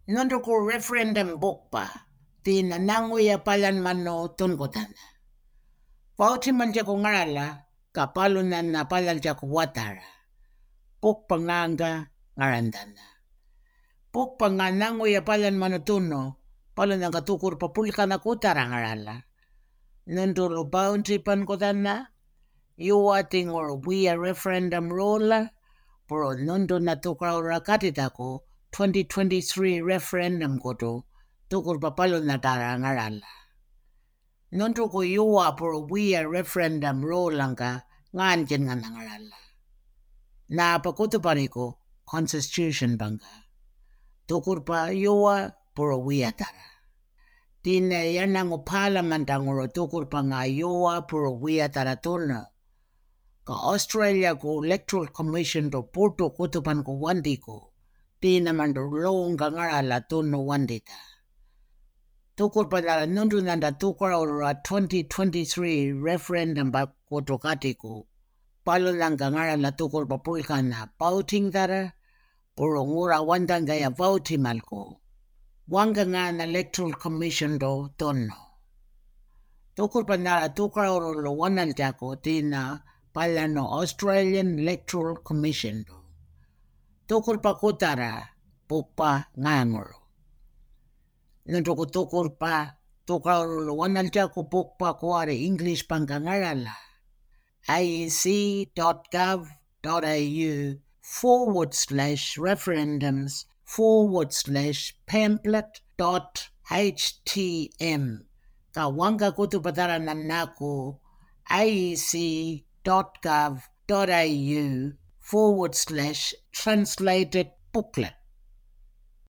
Nondo ko referendum bokpa. Tina nanguya palan mano tungkotana. Pauti manja ko ngarala, kapalunan na palal jako watara. Bokpa nganga ngarandana. Bokpa nga nanguya palan mano tuno, palunan katukur papulkana kutara ngarala. Nondo lo bounty pan kotana, yuwating or we a referendum roller, pero nondo na tukra rakatitako, 2023 referendum koto, tukur papalo na tara ngarala. Nondo ko yuwa por we a referendum rolanga nganjen nga ngarala. Na pakuto paniko constitution banga. Tukur pa yuwa por we a tara. Tine yanang parliament angoro tukur pa nga yuwa por we a tara tuna. Ka Australia ko electoral commission do porto kutupan ko wandi ko. Tina mando longa ngarala tuno wandita. Tukur pa nundu nanda tukura ora 2023 referendum ba kotokati ko. Palo langa ngarala tukur pa pulkana voting dara. Puro ngura wandanga ya voting malko. Wanga nga na electoral commission do tono. Tukur pa nara tukura ora lo wanan jako tina palano Australian Electoral Commission do. Tukur pa kutara pupa ngangoro. Nandoko tukur pa tukura lo wanan jako pupa kuare English pangangarala. iec.gov.au/referendums/pamphlet.htm. Kawanga kutu patara nanako iec.gov.au/translated booklet.